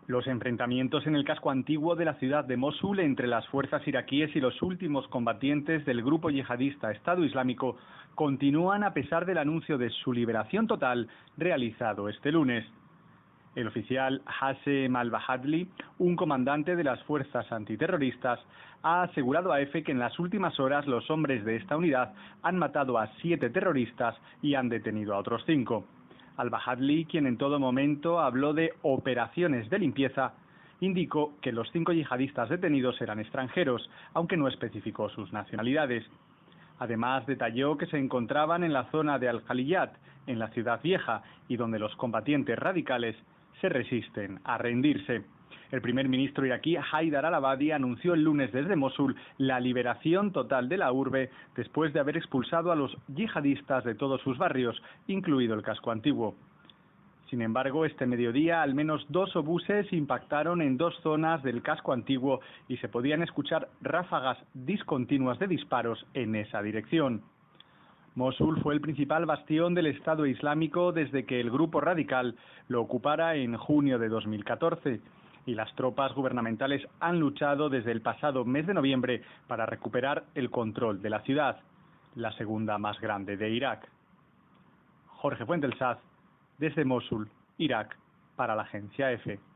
Los enfrentamientos en el casco antiguo de la ciudad de Mosul entre las fuerzas iraquíes y los últimos combatientes del grupo yihadista Estado Islámico continúan a pesar del anuncio de su liberación total realizado este lunes. El oficial Hassem al-Bahadli, un comandante de las fuerzas antiterroristas, ha asegurado a EFE que en las últimas horas los hombres de esta unidad han matado a 7 terroristas y han detenido a otros 5. Al-Bahadli, quien en todo momento habló de operaciones de limpieza, indicó que los 5 yihadistas detenidos eran extranjeros, aunque no especificó sus nacionalidades. Además, detalló que se encontraban en la zona de Al-Khaliyat, en la ciudad vieja, y donde los combatientes radicales se resisten a rendirse. El primer ministro iraquí Haidar al-Abadi anunció el lunes desde Mosul la liberación total de la urbe después de haber expulsado a los yihadistas de todos sus barrios, incluido el casco antiguo. Sin embargo, este mediodía al menos 2 obuses impactaron en 2 zonas del casco antiguo y se podían escuchar ráfagas discontinuas de disparos en esa dirección. Mosul fue el principal bastión del Estado Islámico desde que el grupo radical lo ocupara en junio de 2014, y las tropas gubernamentales han luchado desde el pasado mes de noviembre para recuperar el control de la ciudad, la segunda más grande de Irak. Jorge Fuentesaz, desde Mosul, Irak, para la agencia EFE.